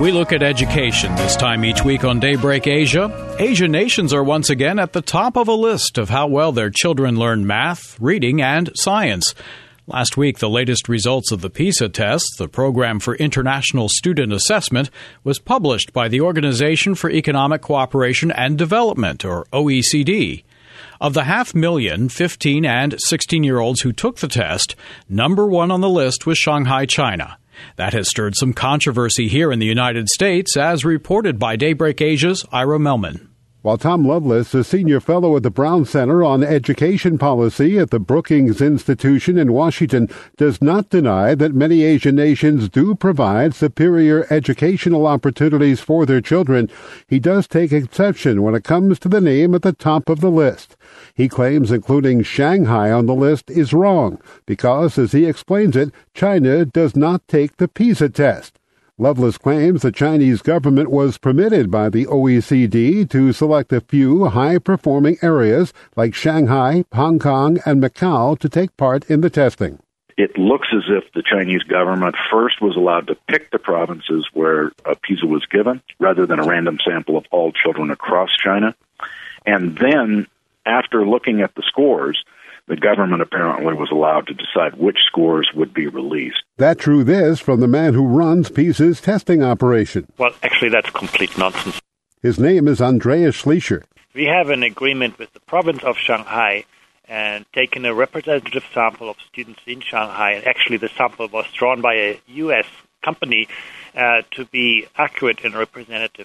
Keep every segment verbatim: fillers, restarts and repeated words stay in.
We look at education this time each week on Daybreak Asia. Asian nations are once again at the top of a list of how well their children learn math, reading, and science. Last week, the latest results of the PISA test, the Program for International Student Assessment, was published by the Organization for Economic Cooperation and Development, or O E C D. Of the half million fifteen and sixteen-year-olds who took the test, number one on the list was Shanghai, China. That has stirred some controversy here in the United States, as reported by Daybreak Asia's Ira Melman. While Tom Lovelace, a senior fellow at the Brown Center on Education Policy at the Brookings Institution in Washington, does not deny that many Asian nations do provide superior educational opportunities for their children, he does take exception when it comes to the name at the top of the list. He claims including Shanghai on the list is wrong because, as he explains it, China does not take the PISA test. Lovelace claims the Chinese government was permitted by the O E C D to select a few high-performing areas like Shanghai, Hong Kong, and Macau to take part in the testing. It looks as if the Chinese government first was allowed to pick the provinces where uh, PISA was given, rather than a random sample of all children across China. And then, after looking at the scores, the government apparently was allowed to decide which scores would be released. That drew this from the man who runs PISA's testing operation. Well, actually, that's complete nonsense. His name is Andreas Schleicher. We have an agreement with the province of Shanghai and taken a representative sample of students in Shanghai. And actually, the sample was drawn by a U S company uh, to be accurate and representative.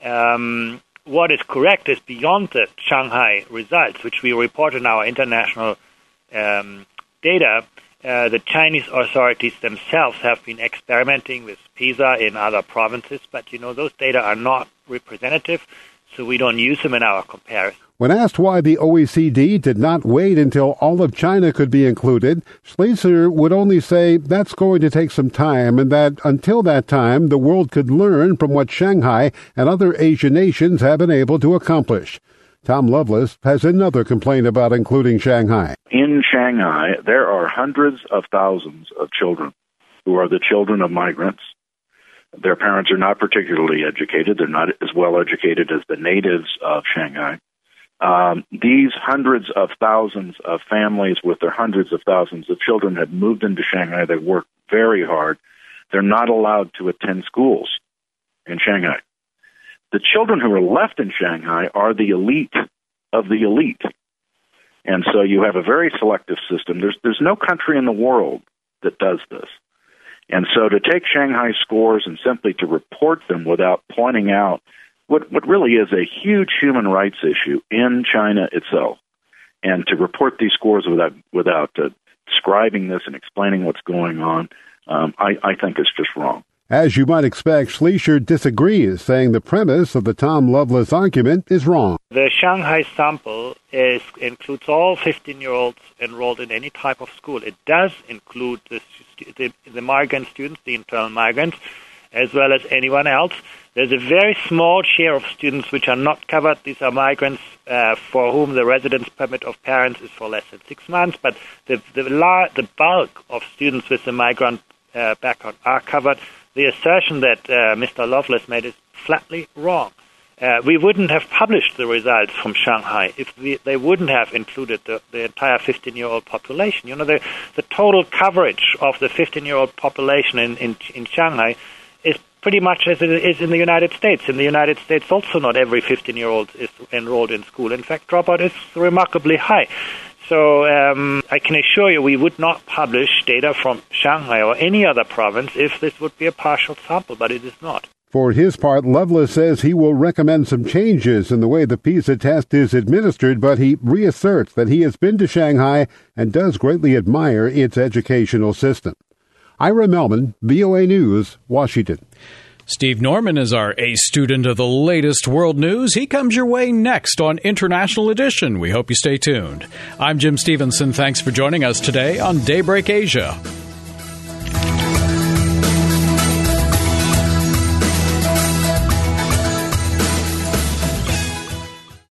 Um, what is correct is beyond the Shanghai results, which we report in our international um, data, uh, the Chinese authorities themselves have been experimenting with PISA in other provinces, but, you know, those data are not representative, so we don't use them in our comparison. When asked why the O E C D did not wait until all of China could be included, Schleicher would only say that's going to take some time and that until that time the world could learn from what Shanghai and other Asian nations have been able to accomplish. Tom Lovelace has another complaint about including Shanghai. In Shanghai, there are hundreds of thousands of children who are the children of migrants. Their parents are not particularly educated. They're not as well educated as the natives of Shanghai. Um, these hundreds of thousands of families with their hundreds of thousands of children have moved into Shanghai. They work very hard. They're not allowed to attend schools in Shanghai. The children who are left in Shanghai are the elite of the elite. And so you have a very selective system. There's, there's no country in the world that does this. And so to take Shanghai scores and simply to report them without pointing out what, what really is a huge human rights issue in China itself, and to report these scores without without uh, describing this and explaining what's going on, um, I, I think is just wrong. As you might expect, Schleicher disagrees, saying the premise of the Tom Lovelace argument is wrong. The Shanghai sample is, includes all fifteen-year-olds enrolled in any type of school. It does include the, the, the migrant students, the internal migrants, as well as anyone else. There's a very small share of students which are not covered. These are migrants uh, for whom the residence permit of parents is for less than six months. But the the, la- the bulk of students with the migrant uh, background are covered. The assertion that uh, Mister Lovelace made is flatly wrong. Uh, we wouldn't have published the results from Shanghai if we, they wouldn't have included the, the entire fifteen-year-old population. You know, the, the total coverage of the fifteen-year-old population in, in, in Shanghai is pretty much as it is in the United States. In the United States, also not every fifteen-year-old is enrolled in school. In fact, dropout is remarkably high. So um, I can assure you we would not publish data from Shanghai or any other province if this would be a partial sample, but it is not. For his part, Lovelace says he will recommend some changes in the way the PISA test is administered, but he reasserts that he has been to Shanghai and does greatly admire its educational system. Ira Melman, V O A News, Washington. Steve Norman is our ace student of the latest world news. He comes your way next on International Edition. We hope you stay tuned. I'm Jim Stevenson. Thanks for joining us today on Daybreak Asia.